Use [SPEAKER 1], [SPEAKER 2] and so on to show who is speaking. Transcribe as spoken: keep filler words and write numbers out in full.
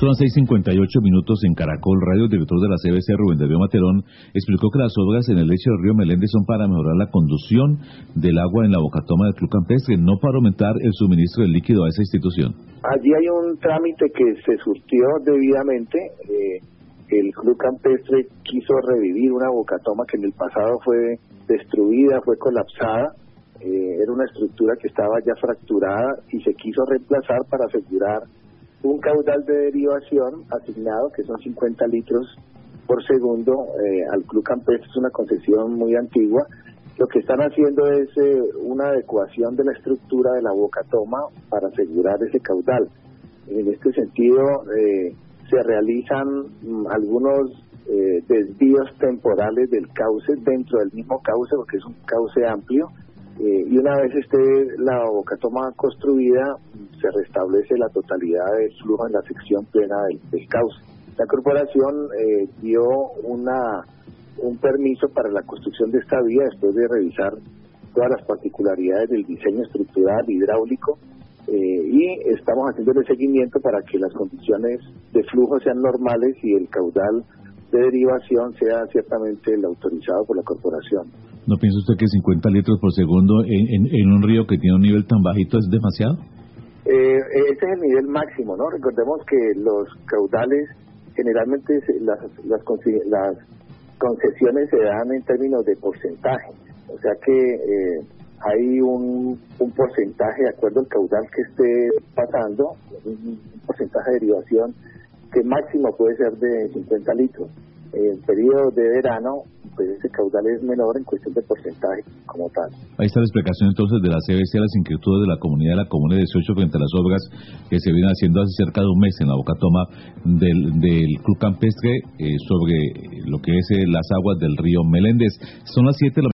[SPEAKER 1] Son las seis cincuenta y ocho minutos en Caracol Radio. El director de la C B C, Rubén Darío Materón, explicó que las obras en el lecho del río Meléndez son para mejorar la conducción del agua en la bocatoma del Club Campestre, no para aumentar el suministro del líquido a esa institución.
[SPEAKER 2] Allí hay un trámite que se surtió debidamente. Eh, el Club Campestre quiso revivir una bocatoma que en el pasado fue destruida, fue colapsada. Eh, era una estructura que estaba ya fracturada y se quiso reemplazar para asegurar un caudal de derivación asignado, que son cincuenta litros por segundo, eh, al Club Campestre. Es una concesión muy antigua. Lo que están haciendo es eh, una adecuación de la estructura de la bocatoma para asegurar ese caudal. En este sentido, eh, se realizan mm, algunos eh, desvíos temporales del cauce dentro del mismo cauce, porque es un cauce amplio. Eh, y una vez esté la bocatoma construida, se restablece la totalidad del flujo en la sección plena del, del cauce. La corporación eh, dio una un permiso para la construcción de esta vía después de revisar todas las particularidades del diseño estructural, hidráulico, eh, y estamos haciendo el seguimiento para que las condiciones de flujo sean normales y el caudal de derivación sea ciertamente el autorizado por la corporación.
[SPEAKER 1] ¿No piensa usted que cincuenta litros por segundo en, en, en un río que tiene un nivel tan bajito es demasiado?
[SPEAKER 2] Eh, ese es el nivel máximo, ¿no? Recordemos que los caudales, generalmente las, las, las concesiones se dan en términos de porcentaje, o sea que eh, hay un, un porcentaje de acuerdo al caudal que esté pasando, un porcentaje de derivación que máximo puede ser de cincuenta litros. En periodo de verano, pues ese caudal es menor en cuestión de porcentaje como tal.
[SPEAKER 1] Ahí está la explicación entonces de la C B C a las inquietudes de la comunidad de la Comuna dieciocho frente a las obras que se vienen haciendo hace cerca de un mes en la bocatoma del, del Club Campestre eh, sobre lo que es eh, las aguas del río Meléndez. Son las siete de la